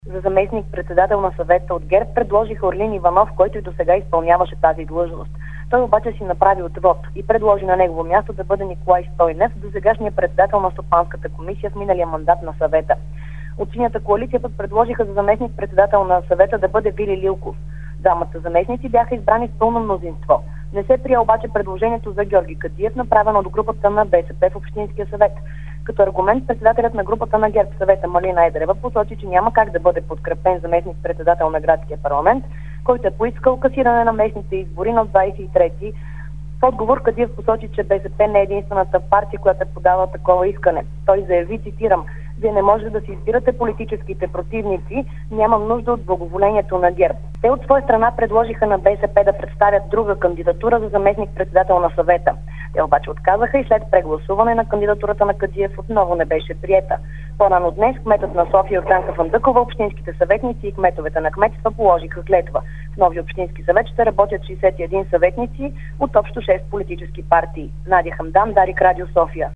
За заместник-председател на съвета от ГЕРБ предложиха Орлин Иванов, който и досега изпълняваше тази длъжност. Той обаче си направи отвод и предложи на негово място да бъде Николай Стойнев, досегашният председател на Стопанската комисия в миналия мандат на съвета. От Синята коалиция пък предложиха за заместник-председател на съвета да бъде Вили Лилков. Двамата заместници бяха избрани с пълно мнозинство. Не се прие обаче предложението за Георги Кадиев, направено от групата на БСП в Общинския съвет. Като аргумент председателят на групата на ГЕРБ в съвета Малина Едрева посочи, че няма как да бъде подкрепен заместник-председател на градския парламент, който е поискал касиране на местните избори на 23-ти. В отговор Кадиев посочи, че БСП не е единствената партия, която е подала такова искане. Той заяви, цитирам: "Вие не можете да си избирате политическите противници, нямам нужда от благоволението на ГЕРБ." Те от своя страна предложиха на БСП да представят друга кандидатура за заместник-председател на съвета. Те обаче отказаха и след прегласуване на кандидатурата на Кадиев отново не беше приета. По-рано днес кметът на София Йорданка Фандъкова, общинските съветници и кметовете на кметства положиха клетва. В нови общински съвет ще работят 61 съветници от общо 6 политически партии. Надя Хамдан, Дарик, Радио София.